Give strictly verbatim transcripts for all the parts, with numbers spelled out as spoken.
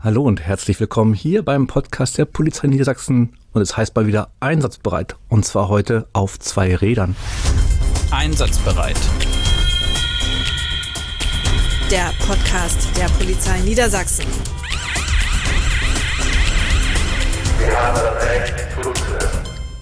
Hallo und herzlich willkommen hier beim Podcast der Polizei Niedersachsen und es heißt mal wieder einsatzbereit und zwar heute auf zwei Rädern. Einsatzbereit. Der Podcast der Polizei Niedersachsen. Wir haben das Recht zuzuhören.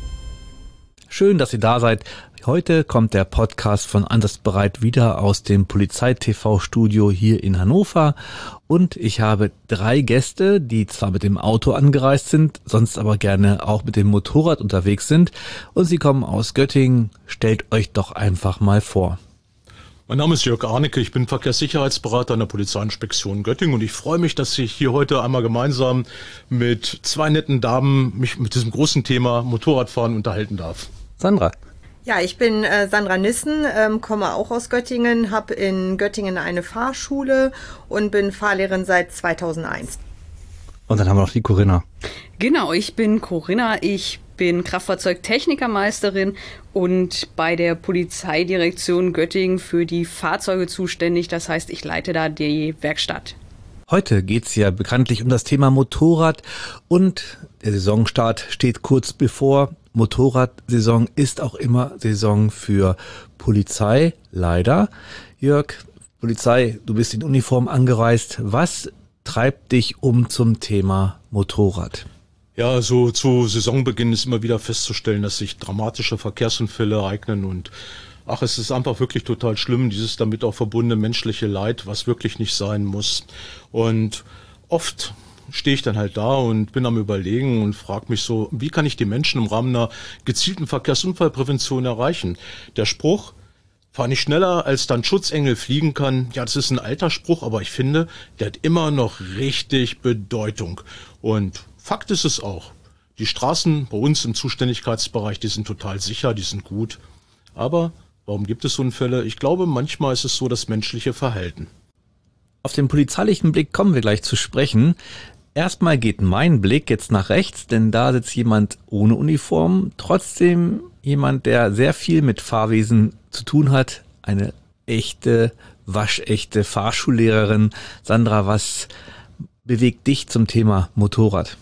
Schön, dass ihr da seid. Heute kommt der Podcast von Einsatzbereit wieder aus dem Polizei-T V-Studio hier in Hannover und ich habe drei Gäste, die zwar mit dem Auto angereist sind, sonst aber gerne auch mit dem Motorrad unterwegs sind und sie kommen aus Göttingen. Stellt euch doch einfach mal vor. Mein Name ist Jörg Arnecke, ich bin Verkehrssicherheitsberater an der Polizeiinspektion Göttingen und ich freue mich, dass ich hier heute einmal gemeinsam mit zwei netten Damen mich mit diesem großen Thema Motorradfahren unterhalten darf. Sandra. Ja, ich bin äh, Sandra Nissen, ähm, komme auch aus Göttingen, habe in Göttingen eine Fahrschule und bin Fahrlehrerin seit zweitausendeins. Und dann haben wir noch die Corinna. Genau, ich bin Corinna, ich bin Kraftfahrzeugtechnikermeisterin und bei der Polizeidirektion Göttingen für die Fahrzeuge zuständig. Das heißt, ich leite da die Werkstatt. Heute geht's ja bekanntlich um das Thema Motorrad und der Saisonstart steht kurz bevor. Motorradsaison ist auch immer Saison für Polizei, leider. Jörg, Polizei, du bist in Uniform angereist. Was treibt dich um zum Thema Motorrad? Ja, so zu Saisonbeginn ist immer wieder festzustellen, dass sich dramatische Verkehrsunfälle ereignen und ach, es ist einfach wirklich total schlimm, dieses damit auch verbundene menschliche Leid, was wirklich nicht sein muss. Und oft stehe ich dann halt da und bin am Überlegen und frage mich so, wie kann ich die Menschen im Rahmen einer gezielten Verkehrsunfallprävention erreichen? Der Spruch, fahr nicht schneller, als dein Schutzengel fliegen kann, ja, das ist ein alter Spruch, aber ich finde, der hat immer noch richtig Bedeutung. Und Fakt ist es auch, die Straßen bei uns im Zuständigkeitsbereich, die sind total sicher, die sind gut. Aber warum gibt es Unfälle? Ich glaube, manchmal ist es so das menschliche Verhalten. Auf den polizeilichen Blick kommen wir gleich zu sprechen. Erstmal geht mein Blick jetzt nach rechts, denn da sitzt jemand ohne Uniform, trotzdem jemand, der sehr viel mit Fahrwesen zu tun hat. Eine echte, waschechte Fahrschullehrerin. Sandra, was bewegt dich zum Thema Motorrad?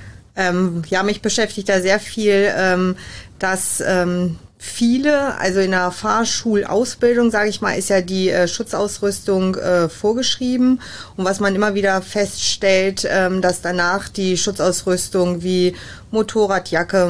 Ähm, ja, mich beschäftigt da sehr viel, ähm, dass ähm, viele, also in der Fahrschulausbildung, sage ich mal, ist ja die äh, Schutzausrüstung äh, vorgeschrieben. Und was man immer wieder feststellt, ähm, dass danach die Schutzausrüstung wie Motorradjacke,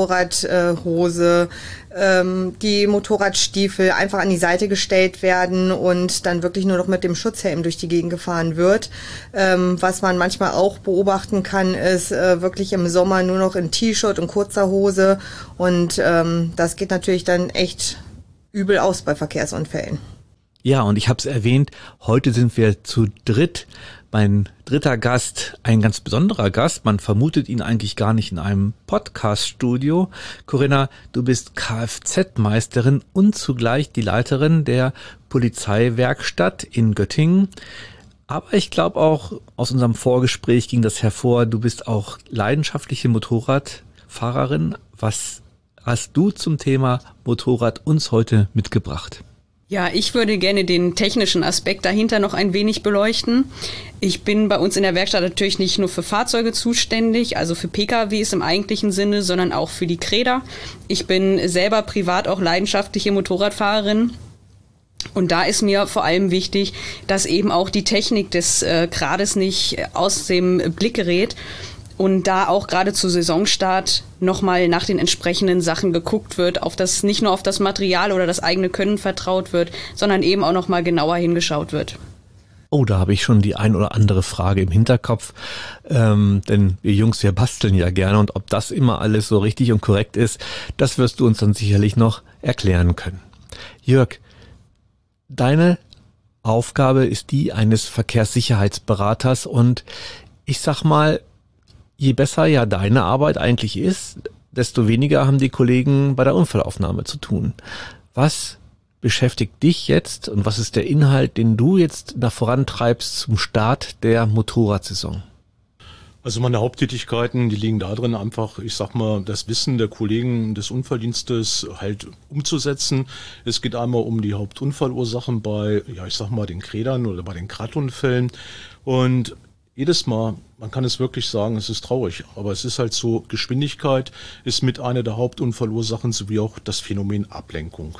Motorradhose, äh, ähm, die Motorradstiefel einfach an die Seite gestellt werden und dann wirklich nur noch mit dem Schutzhelm durch die Gegend gefahren wird. Ähm, was man manchmal auch beobachten kann, ist äh, wirklich im Sommer nur noch in T-Shirt und kurzer Hose und ähm, das geht natürlich dann echt übel aus bei Verkehrsunfällen. Ja, und ich habe es erwähnt, heute sind wir zu dritt. Mein dritter Gast, ein ganz besonderer Gast. Man vermutet ihn eigentlich gar nicht in einem Podcast-Studio. Corinna, du bist Kfz-Meisterin und zugleich die Leiterin der Polizeiwerkstatt in Göttingen. Aber ich glaube auch, aus unserem Vorgespräch ging das hervor, du bist auch leidenschaftliche Motorradfahrerin. Was hast du zum Thema Motorrad uns heute mitgebracht? Ja, ich würde gerne den technischen Aspekt dahinter noch ein wenig beleuchten. Ich bin bei uns in der Werkstatt natürlich nicht nur für Fahrzeuge zuständig, also für P K Ws im eigentlichen Sinne, sondern auch für die Kräder. Ich bin selber privat auch leidenschaftliche Motorradfahrerin. Und da ist mir vor allem wichtig, dass eben auch die Technik des äh, Grades nicht aus dem Blick gerät. Und da auch gerade zu Saisonstart nochmal nach den entsprechenden Sachen geguckt wird, auf das, nicht nur auf das Material oder das eigene Können vertraut wird, sondern eben auch nochmal genauer hingeschaut wird. Oh, da habe ich schon die ein oder andere Frage im Hinterkopf, ähm, denn wir Jungs, wir basteln ja gerne und ob das immer alles so richtig und korrekt ist, das wirst du uns dann sicherlich noch erklären können. Jörg, deine Aufgabe ist die eines Verkehrssicherheitsberaters und ich sag mal, je besser ja deine Arbeit eigentlich ist, desto weniger haben die Kollegen bei der Unfallaufnahme zu tun. Was beschäftigt dich jetzt und was ist der Inhalt, den du jetzt da vorantreibst zum Start der Motorradsaison? Also meine Haupttätigkeiten, die liegen darin, einfach, ich sag mal, das Wissen der Kollegen des Unfalldienstes halt umzusetzen. Es geht einmal um die Hauptunfallursachen bei, ja, ich sag mal, den Krädern oder bei den Krattunfällen. Und jedes Mal, man kann es wirklich sagen, es ist traurig, aber es ist halt so, Geschwindigkeit ist mit einer der Hauptunfallursachen sowie auch das Phänomen Ablenkung.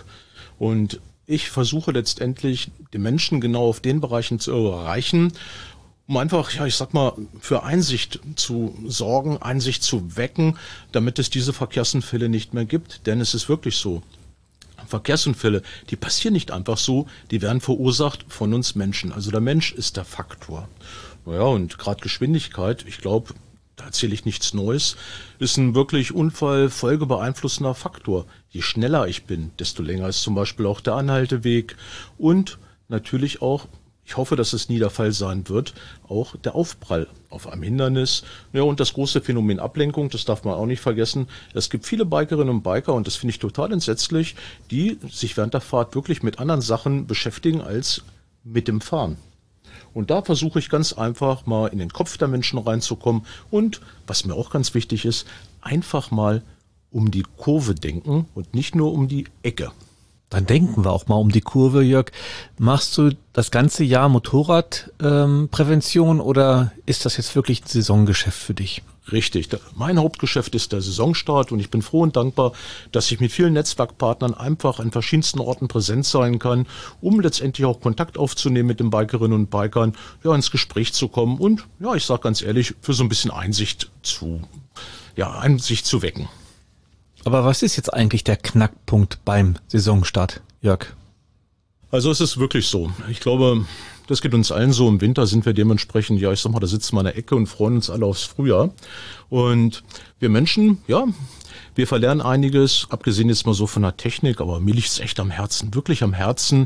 Und ich versuche letztendlich, die Menschen genau auf den Bereichen zu erreichen, um einfach, ja, ich sag mal, für Einsicht zu sorgen, Einsicht zu wecken, damit es diese Verkehrsunfälle nicht mehr gibt. Denn es ist wirklich so, Verkehrsunfälle, die passieren nicht einfach so, die werden verursacht von uns Menschen. Also der Mensch ist der Faktor. Naja, und gerade Geschwindigkeit, ich glaube, da erzähle ich nichts Neues, ist ein wirklich unfallfolgebeeinflussender Faktor. Je schneller ich bin, desto länger ist zum Beispiel auch der Anhalteweg und natürlich auch, ich hoffe, dass es nie der Fall sein wird, auch der Aufprall auf einem Hindernis. Ja, und das große Phänomen Ablenkung, das darf man auch nicht vergessen. Es gibt viele Bikerinnen und Biker, und das finde ich total entsetzlich, die sich während der Fahrt wirklich mit anderen Sachen beschäftigen als mit dem Fahren. Und da versuche ich ganz einfach mal in den Kopf der Menschen reinzukommen und, was mir auch ganz wichtig ist, einfach mal um die Kurve denken und nicht nur um die Ecke. Dann denken wir auch mal um die Kurve, Jörg. Machst du das ganze Jahr Motorradprävention ähm, oder ist das jetzt wirklich ein Saisongeschäft für dich? Richtig. Mein Hauptgeschäft ist der Saisonstart und ich bin froh und dankbar, dass ich mit vielen Netzwerkpartnern einfach an verschiedensten Orten präsent sein kann, um letztendlich auch Kontakt aufzunehmen mit den Bikerinnen und Bikern, ja, ins Gespräch zu kommen und, ja, ich sage ganz ehrlich, für so ein bisschen Einsicht zu, ja, Einsicht zu wecken. Aber was ist jetzt eigentlich der Knackpunkt beim Saisonstart, Jörg? Also es ist wirklich so. Ich glaube, das geht uns allen so. Im Winter sind wir dementsprechend, ja, ich sag mal, da sitzen wir in der Ecke und freuen uns alle aufs Frühjahr. Und wir Menschen, ja, wir verlernen einiges, abgesehen jetzt mal so von der Technik, aber mir liegt es echt am Herzen, wirklich am Herzen,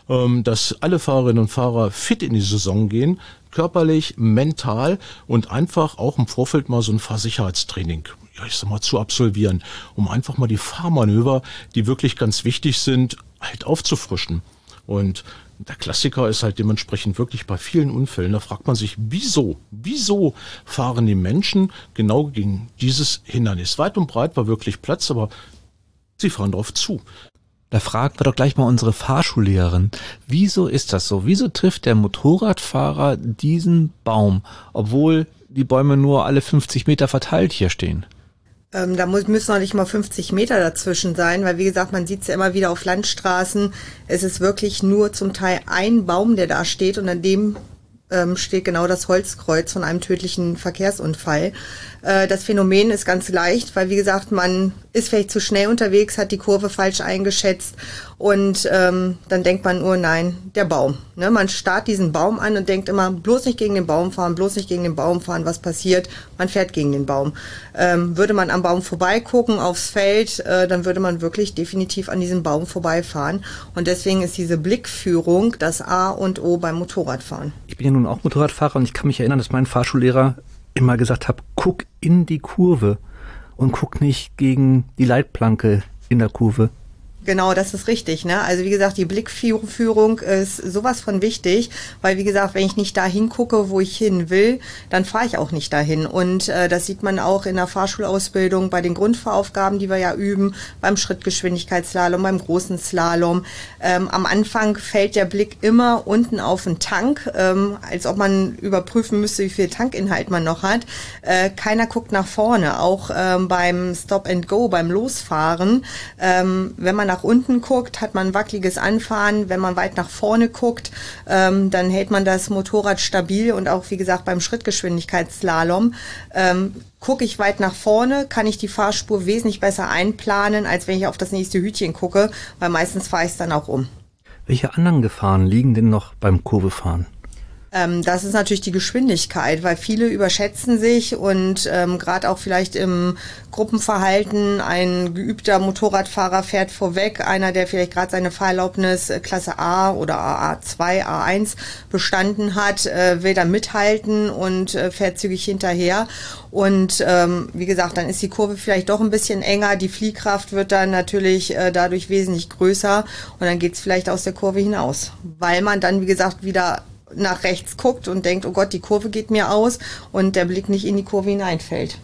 dass alle Fahrerinnen und Fahrer fit in die Saison gehen, körperlich, mental und einfach auch im Vorfeld mal so ein Fahrsicherheitstraining, ja, ich sag mal, zu absolvieren, um einfach mal die Fahrmanöver, die wirklich ganz wichtig sind, halt aufzufrischen. Und der Klassiker ist halt dementsprechend wirklich bei vielen Unfällen, da fragt man sich, wieso, wieso fahren die Menschen genau gegen dieses Hindernis? Weit und breit war wirklich Platz, aber sie fahren drauf zu. Da fragen wir doch gleich mal unsere Fahrschullehrerin, wieso ist das so? Wieso trifft der Motorradfahrer diesen Baum, obwohl die Bäume nur alle fünfzig Meter verteilt hier stehen? Ähm, da muss, müssen noch nicht mal fünfzig Meter dazwischen sein, weil wie gesagt, man sieht es ja immer wieder auf Landstraßen. Es ist wirklich nur zum Teil ein Baum, der da steht und an dem ähm, steht genau das Holzkreuz von einem tödlichen Verkehrsunfall. Äh, das Phänomen ist ganz leicht, weil wie gesagt, man ist vielleicht zu schnell unterwegs, hat die Kurve falsch eingeschätzt und ähm, dann denkt man nur, nein, der Baum. Ne? Man starrt diesen Baum an und denkt immer, bloß nicht gegen den Baum fahren, bloß nicht gegen den Baum fahren, was passiert? Man fährt gegen den Baum. Ähm, würde man am Baum vorbeigucken, aufs Feld, äh, dann würde man wirklich definitiv an diesem Baum vorbeifahren. Und deswegen ist diese Blickführung das A und O beim Motorradfahren. Ich bin ja nun auch Motorradfahrer und ich kann mich erinnern, dass mein Fahrschullehrer immer gesagt hat, guck in die Kurve und guck nicht gegen die Leitplanke in der Kurve. Genau, das ist richtig, ne? Also wie gesagt, die Blickführung ist sowas von wichtig, weil wie gesagt, wenn ich nicht dahin gucke, wo ich hin will, dann fahre ich auch nicht dahin. Und äh, das sieht man auch in der Fahrschulausbildung bei den Grundfahraufgaben, die wir ja üben, beim Schrittgeschwindigkeitsslalom, beim großen Slalom. Ähm, am Anfang fällt der Blick immer unten auf den Tank, ähm, als ob man überprüfen müsste, wie viel Tankinhalt man noch hat. Äh, keiner guckt nach vorne, auch ähm, beim Stop and Go, beim Losfahren. Ähm, wenn man nach unten guckt, hat man ein wackeliges Anfahren. Wenn man weit nach vorne guckt, ähm, dann hält man das Motorrad stabil und auch, wie gesagt, beim Schrittgeschwindigkeitsslalom ähm, gucke ich weit nach vorne, kann ich die Fahrspur wesentlich besser einplanen, als wenn ich auf das nächste Hütchen gucke, weil meistens fahre ich es dann auch um. Welche anderen Gefahren liegen denn noch beim Kurvefahren? Ähm, das ist natürlich die Geschwindigkeit, weil viele überschätzen sich und ähm, gerade auch vielleicht im Gruppenverhalten, ein geübter Motorradfahrer fährt vorweg, einer, der vielleicht gerade seine Fahrerlaubnis äh, Klasse A oder A zwei, A eins bestanden hat, äh, will dann mithalten und äh, fährt zügig hinterher. Und ähm, wie gesagt, dann ist die Kurve vielleicht doch ein bisschen enger, die Fliehkraft wird dann natürlich äh, dadurch wesentlich größer und dann geht's vielleicht aus der Kurve hinaus, weil man dann, wie gesagt, wieder nach rechts guckt und denkt, oh Gott, die Kurve geht mir aus und der Blick nicht in die Kurve hineinfällt.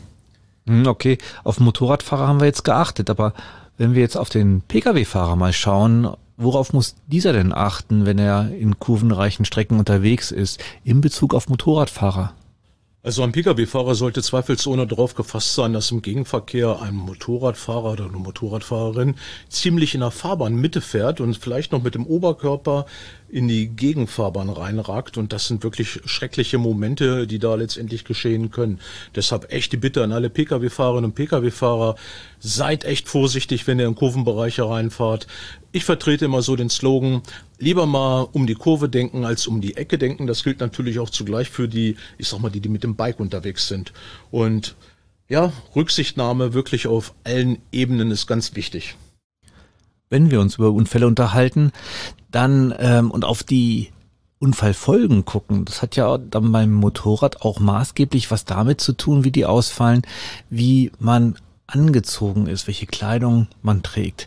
Okay, auf Motorradfahrer haben wir jetzt geachtet, aber wenn wir jetzt auf den Pkw-Fahrer mal schauen, worauf muss dieser denn achten, wenn er in kurvenreichen Strecken unterwegs ist, in Bezug auf Motorradfahrer? Also ein Pkw-Fahrer sollte zweifelsohne darauf gefasst sein, dass im Gegenverkehr ein Motorradfahrer oder eine Motorradfahrerin ziemlich in der Fahrbahnmitte fährt und vielleicht noch mit dem Oberkörper in die Gegenfahrbahn reinragt. Und das sind wirklich schreckliche Momente, die da letztendlich geschehen können. Deshalb echt die Bitte an alle Pkw-Fahrerinnen und Pkw-Fahrer, seid echt vorsichtig, wenn ihr in Kurvenbereiche reinfahrt. Ich vertrete immer so den Slogan, lieber mal um die Kurve denken, als um die Ecke denken. Das gilt natürlich auch zugleich für die, ich sag mal, die, die mit dem Bike unterwegs sind. Und ja, Rücksichtnahme wirklich auf allen Ebenen ist ganz wichtig. Wenn wir uns über Unfälle unterhalten, dann ähm, und auf die Unfallfolgen gucken, das hat ja dann beim Motorrad auch maßgeblich was damit zu tun, wie die ausfallen, wie man angezogen ist, welche Kleidung man trägt.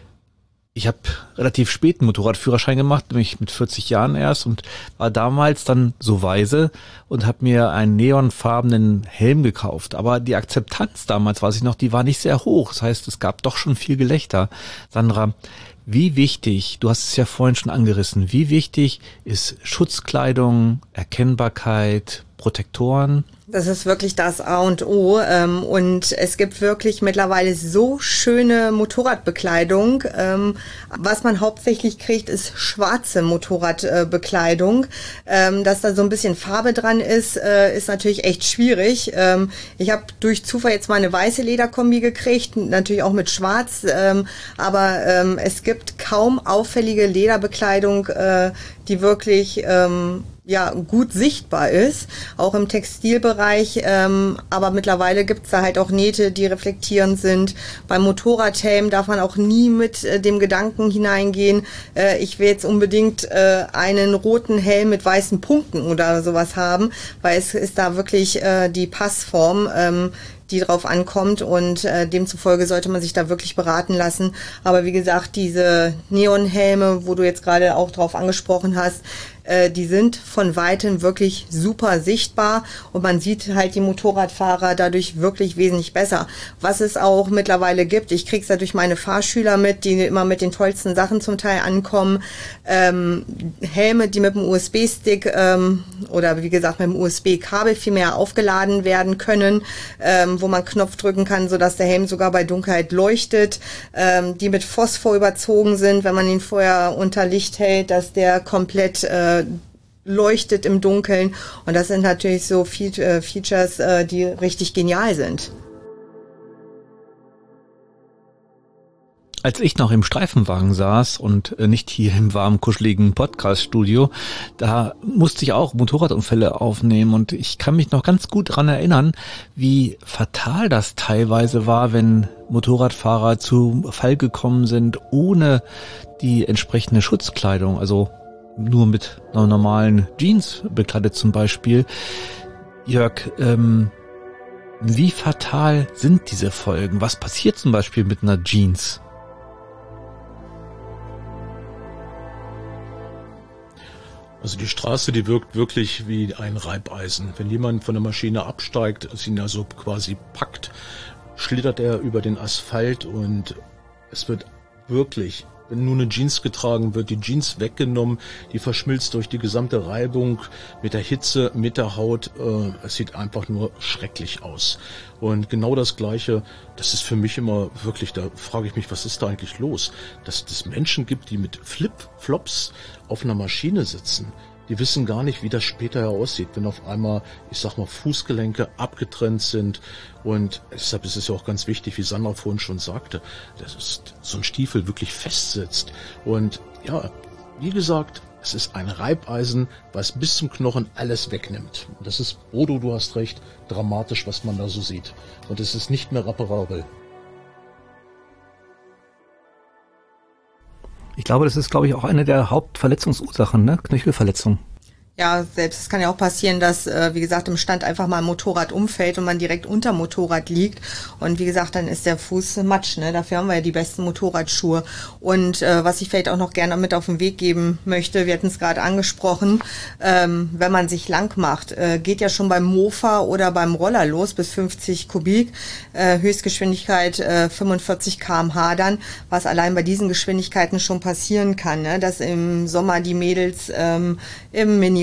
Ich habe relativ spät einen Motorradführerschein gemacht, nämlich mit vierzig Jahren erst, und war damals dann so weise und habe mir einen neonfarbenen Helm gekauft. Aber die Akzeptanz damals, weiß ich noch, die war nicht sehr hoch. Das heißt, es gab doch schon viel Gelächter. Sandra, wie wichtig, du hast es ja vorhin schon angerissen, wie wichtig ist Schutzkleidung, Erkennbarkeit, Protektoren? Das ist wirklich das A und O, ähm, und es gibt wirklich mittlerweile so schöne Motorradbekleidung. Ähm, was man hauptsächlich kriegt, ist schwarze Motorradbekleidung. Ähm, dass da so ein bisschen Farbe dran ist, äh, ist natürlich echt schwierig. Ähm, ich habe durch Zufall jetzt mal eine weiße Lederkombi gekriegt, natürlich auch mit schwarz, ähm, aber ähm, es gibt kaum auffällige Lederbekleidung, äh, die wirklich ähm, ja gut sichtbar ist, auch im Textilbereich, ähm, aber mittlerweile gibt's da halt auch Nähte, die reflektierend sind. Beim Motorradhelm darf man auch nie mit äh, dem Gedanken hineingehen, äh, ich will jetzt unbedingt äh, einen roten Helm mit weißen Punkten oder sowas haben, weil es ist da wirklich äh, die Passform, ähm, die drauf ankommt, und äh, demzufolge sollte man sich da wirklich beraten lassen. Aber wie gesagt, diese Neonhelme, wo du jetzt gerade auch drauf angesprochen hast, äh, die sind von Weitem wirklich super sichtbar, und man sieht halt die Motorradfahrer dadurch wirklich wesentlich besser. Was es auch mittlerweile gibt, ich krieg's ja durch meine Fahrschüler mit, die immer mit den tollsten Sachen zum Teil ankommen, ähm, Helme, die mit dem U S B-Stick ähm, oder wie gesagt mit dem U S B-Kabel viel mehr aufgeladen werden können, ähm, wo man Knopf drücken kann, sodass der Helm sogar bei Dunkelheit leuchtet, ähm, die mit Phosphor überzogen sind, wenn man ihn vorher unter Licht hält, dass der komplett äh, leuchtet im Dunkeln, und das sind natürlich so Fe- äh, Features, äh, die richtig genial sind. Als ich noch im Streifenwagen saß und nicht hier im warmen, kuscheligen Podcast-Studio, da musste ich auch Motorradunfälle aufnehmen, und ich kann mich noch ganz gut daran erinnern, wie fatal das teilweise war, wenn Motorradfahrer zu Fall gekommen sind, ohne die entsprechende Schutzkleidung, also nur mit einer normalen Jeans bekleidet zum Beispiel. Jörg, ähm, wie fatal sind diese Folgen? Was passiert zum Beispiel mit einer Jeans? Also die Straße, die wirkt wirklich wie ein Reibeisen. Wenn jemand von der Maschine absteigt, es ihn also quasi packt, schlittert er über den Asphalt, und es wird wirklich, wenn nur eine Jeans getragen wird, die Jeans weggenommen, die verschmilzt durch die gesamte Reibung mit der Hitze, mit der Haut. Äh, es sieht einfach nur schrecklich aus. Und genau das Gleiche, das ist für mich immer wirklich, da frage ich mich, was ist da eigentlich los? Dass es Menschen gibt, die mit Flip-Flops auf einer Maschine sitzen. Die wissen gar nicht, wie das später aussieht, wenn auf einmal, ich sag mal, Fußgelenke abgetrennt sind. Und deshalb ist es ja auch ganz wichtig, wie Sandra vorhin schon sagte, dass ist so ein Stiefel wirklich festsitzt. Und ja, wie gesagt, es ist ein Reibeisen, was bis zum Knochen alles wegnimmt. Und das ist, Bodo, du hast recht, dramatisch, was man da so sieht. Und es ist nicht mehr reparabel. Ich glaube, das ist, glaube ich, auch eine der Hauptverletzungsursachen, ne? Knöchelverletzung. Ja, selbst es kann ja auch passieren, dass, äh, wie gesagt, im Stand einfach mal ein Motorrad umfällt und man direkt unter Motorrad liegt. Und wie gesagt, dann ist der Fuß Matsch, ne? Dafür haben wir ja die besten Motorradschuhe. Und äh, was ich vielleicht auch noch gerne mit auf den Weg geben möchte, wir hatten es gerade angesprochen, ähm, wenn man sich lang macht, äh, geht ja schon beim Mofa oder beim Roller los bis fünfzig Kubik, äh, Höchstgeschwindigkeit äh, fünfundvierzig Kilometer pro Stunde dann, was allein bei diesen Geschwindigkeiten schon passieren kann, ne? Dass im Sommer die Mädels ähm, im Mini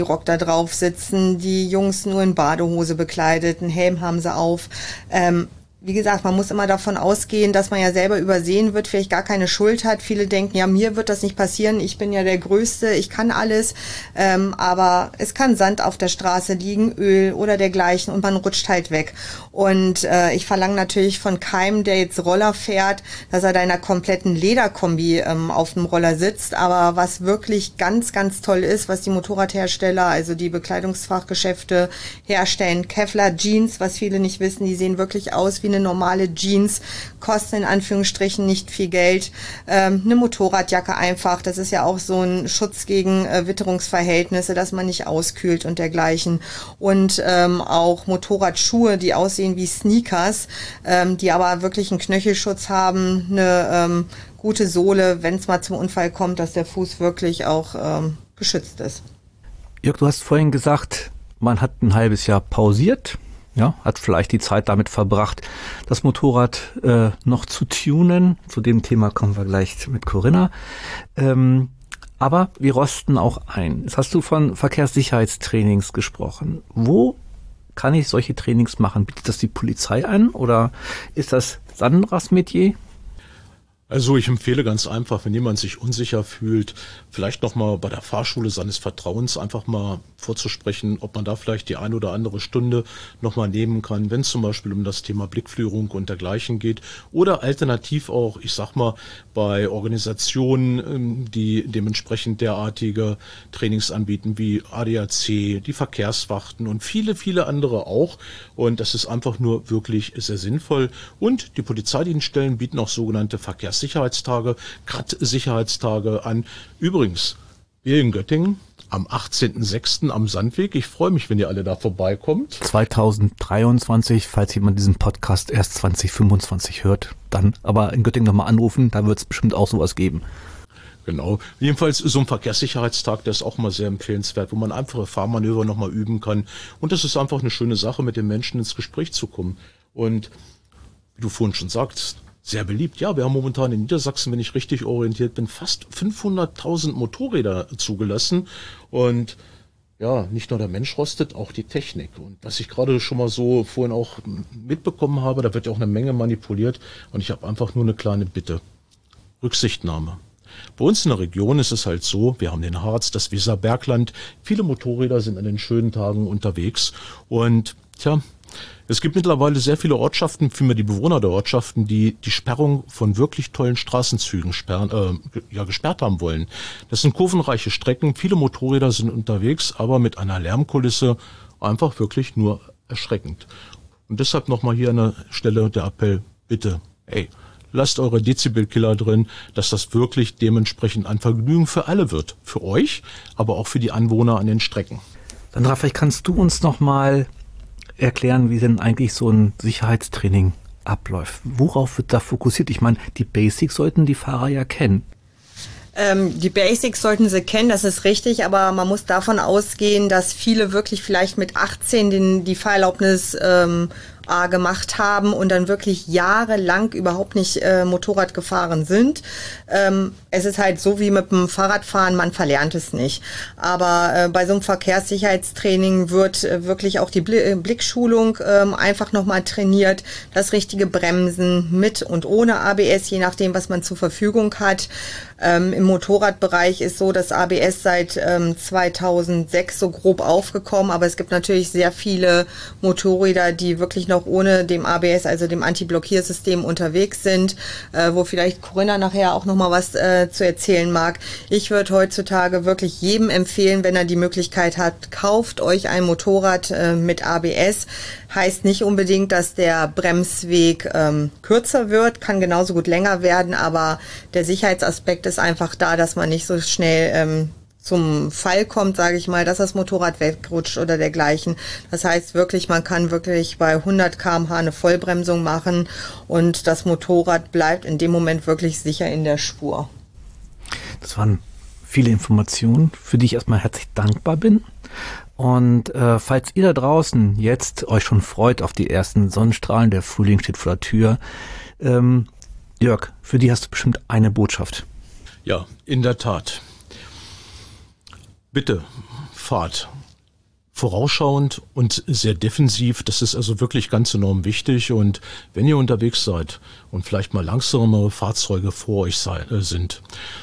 Kombirock da drauf sitzen, die Jungs nur in Badehose bekleidet, einen Helm haben sie auf. Ähm, Wie gesagt, man muss immer davon ausgehen, dass man ja selber übersehen wird, vielleicht gar keine Schuld hat. Viele denken, ja, mir wird das nicht passieren, ich bin ja der Größte, ich kann alles. Ähm, aber es kann Sand auf der Straße liegen, Öl oder dergleichen und man rutscht halt weg. Und äh, ich verlange natürlich von keinem, der jetzt Roller fährt, dass er da in einer kompletten Lederkombi ähm, auf dem Roller sitzt. Aber was wirklich ganz, ganz toll ist, was die Motorradhersteller, also die Bekleidungsfachgeschäfte herstellen, Kevlar Jeans, was viele nicht wissen, die sehen wirklich aus wie eine normale Jeans, kosten in Anführungsstrichen nicht viel Geld. Ähm, eine Motorradjacke einfach, das ist ja auch so ein Schutz gegen äh, Witterungsverhältnisse, dass man nicht auskühlt und dergleichen. Und ähm, auch Motorradschuhe, die aussehen wie Sneakers, ähm, die aber wirklich einen Knöchelschutz haben, eine ähm, gute Sohle, wenn es mal zum Unfall kommt, dass der Fuß wirklich auch ähm, geschützt ist. Jörg, du hast vorhin gesagt, man hat ein halbes Jahr pausiert. Ja, hat vielleicht die Zeit damit verbracht, das Motorrad äh, noch zu tunen. Zu dem Thema kommen wir gleich mit Corinna. Ähm, aber wir rosten auch ein. Jetzt hast du von Verkehrssicherheitstrainings gesprochen. Wo kann ich solche Trainings machen? Bietet das die Polizei an oder ist das Sandras Metier? Also ich empfehle ganz einfach, wenn jemand sich unsicher fühlt, vielleicht nochmal bei der Fahrschule seines Vertrauens einfach mal vorzusprechen, ob man da vielleicht die eine oder andere Stunde nochmal nehmen kann, wenn es zum Beispiel um das Thema Blickführung und dergleichen geht. Oder alternativ auch, ich sag mal, bei Organisationen, die dementsprechend derartige Trainings anbieten, wie A D A C, die Verkehrswachten und viele, viele andere auch. Und das ist einfach nur wirklich sehr sinnvoll. Und die Polizeidienststellen bieten auch sogenannte Verkehrs Sicherheitstage, Grad-Sicherheitstage an. Übrigens, wir in Göttingen am achtzehnten sechsten am Sandweg. Ich freue mich, wenn ihr alle da vorbeikommt. zwanzig dreiundzwanzig, falls jemand diesen Podcast erst zwanzig fünfundzwanzig hört, dann aber in Göttingen nochmal anrufen, da wird es bestimmt auch sowas geben. Genau. Jedenfalls so ein Verkehrssicherheitstag, der ist auch mal sehr empfehlenswert, wo man einfache Fahrmanöver nochmal üben kann. Und das ist einfach eine schöne Sache, mit den Menschen ins Gespräch zu kommen. Und wie du vorhin schon sagst, sehr beliebt. Ja, wir haben momentan in Niedersachsen, wenn ich richtig orientiert bin, fast fünfhunderttausend Motorräder zugelassen. Und ja, nicht nur der Mensch rostet, auch die Technik. Und was ich gerade schon mal so vorhin auch mitbekommen habe, da wird ja auch eine Menge manipuliert. Und ich habe einfach nur eine kleine Bitte. Rücksichtnahme. Bei uns in der Region ist es halt so, wir haben den Harz, das Weserbergland. Viele Motorräder sind an den schönen Tagen unterwegs. Und tja, es gibt mittlerweile sehr viele Ortschaften, vielmehr die Bewohner der Ortschaften, die die Sperrung von wirklich tollen Straßenzügen sperren, äh, ja, gesperrt haben wollen. Das sind kurvenreiche Strecken, viele Motorräder sind unterwegs, aber mit einer Lärmkulisse einfach wirklich nur erschreckend. Und deshalb nochmal hier an der Stelle der Appell, bitte, ey, lasst eure Dezibelkiller drin, dass das wirklich dementsprechend ein Vergnügen für alle wird. Für euch, aber auch für die Anwohner an den Strecken. Sandra, vielleicht kannst du uns nochmal erklären, wie denn eigentlich so ein Sicherheitstraining abläuft. Worauf wird da fokussiert? Ich meine, die Basics sollten die Fahrer ja kennen. Ähm, die Basics sollten sie kennen, das ist richtig, aber man muss davon ausgehen, dass viele wirklich vielleicht mit achtzehn den, die Fahrerlaubnis ähm, A gemacht haben und dann wirklich jahrelang überhaupt nicht äh, Motorrad gefahren sind. Ähm, es ist halt so wie mit dem Fahrradfahren, man verlernt es nicht. Aber äh, bei so einem Verkehrssicherheitstraining wird äh, wirklich auch die Bl- Blickschulung ähm, einfach nochmal trainiert, das richtige Bremsen mit und ohne A B S, je nachdem, was man zur Verfügung hat. Ähm, im Motorradbereich ist so, dass A B S seit ähm, zweitausendsechs so grob aufgekommen, aber es gibt natürlich sehr viele Motorräder, die wirklich noch ohne dem A B S, also dem Anti-Blockiersystem unterwegs sind, äh, wo vielleicht Corinna nachher auch nochmal was äh, zu erzählen mag. Ich würde heutzutage wirklich jedem empfehlen, wenn er die Möglichkeit hat, kauft euch ein Motorrad äh, mit A B S. Heißt nicht unbedingt, dass der Bremsweg ähm, kürzer wird, kann genauso gut länger werden, aber der Sicherheitsaspekt ist einfach da, dass man nicht so schnell ähm, zum Fall kommt, sage ich mal, dass das Motorrad wegrutscht oder dergleichen. Das heißt wirklich, man kann wirklich bei hundert Kilometer pro Stunde eine Vollbremsung machen und das Motorrad bleibt in dem Moment wirklich sicher in der Spur. Das waren viele Informationen, für die ich erstmal herzlich dankbar bin. Und äh, falls ihr da draußen jetzt euch schon freut auf die ersten Sonnenstrahlen, der Frühling steht vor der Tür, ähm, Jörg, für die hast du bestimmt eine Botschaft. Ja, in der Tat. Bitte fahrt vorausschauend und sehr defensiv. Das ist also wirklich ganz enorm wichtig. Und wenn ihr unterwegs seid und vielleicht mal langsamere Fahrzeuge vor euch sei, äh, sind,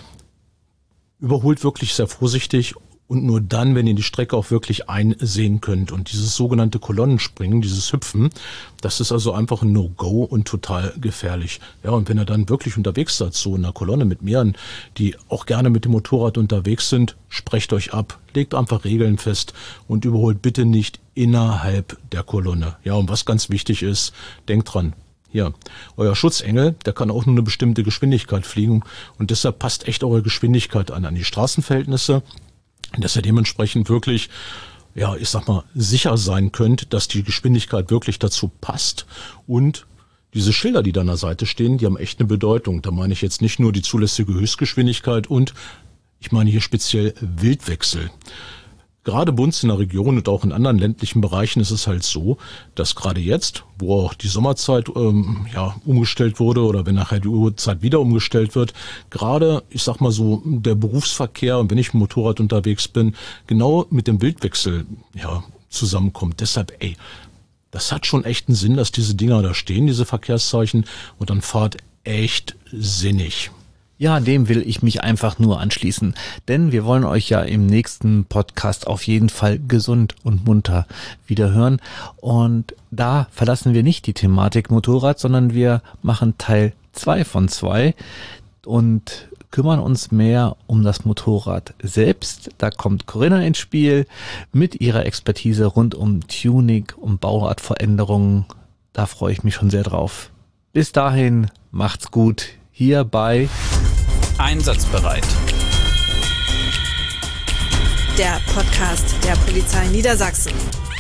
überholt wirklich sehr vorsichtig und nur dann, wenn ihr die Strecke auch wirklich einsehen könnt. Und dieses sogenannte Kolonnenspringen, dieses Hüpfen, das ist also einfach ein No-Go und total gefährlich. Ja, und wenn ihr dann wirklich unterwegs seid, so in einer Kolonne mit mehreren, die auch gerne mit dem Motorrad unterwegs sind, sprecht euch ab, legt einfach Regeln fest und überholt bitte nicht innerhalb der Kolonne. Ja, und was ganz wichtig ist, denkt dran, hier, euer Schutzengel, der kann auch nur eine bestimmte Geschwindigkeit fliegen und deshalb passt echt eure Geschwindigkeit an, an die Straßenverhältnisse, dass ihr dementsprechend wirklich, ja, ich sag mal, sicher sein könnt, dass die Geschwindigkeit wirklich dazu passt. Und diese Schilder, die da an der Seite stehen, die haben echt eine Bedeutung. Da meine ich jetzt nicht nur die zulässige Höchstgeschwindigkeit und ich meine hier speziell Wildwechsel. Gerade bei uns in der Region und auch in anderen ländlichen Bereichen ist es halt so, dass gerade jetzt, wo auch die Sommerzeit ähm, ja umgestellt wurde oder wenn nachher die Uhrzeit wieder umgestellt wird, gerade, ich sag mal so, der Berufsverkehr und wenn ich mit dem Motorrad unterwegs bin, genau mit dem Wildwechsel ja zusammenkommt. Deshalb, ey, das hat schon echt einen Sinn, dass diese Dinger da stehen, diese Verkehrszeichen, und dann fahrt echt sinnig. Ja, dem will ich mich einfach nur anschließen, denn wir wollen euch ja im nächsten Podcast auf jeden Fall gesund und munter wieder hören und da verlassen wir nicht die Thematik Motorrad, sondern wir machen Teil zwei von zwei und kümmern uns mehr um das Motorrad selbst. Da kommt Corinna ins Spiel mit ihrer Expertise rund um Tuning, um Bauradveränderungen. Da freue ich mich schon sehr drauf. Bis dahin, macht's gut. Hier bei Einsatzbereit. Der Podcast der Polizei Niedersachsen.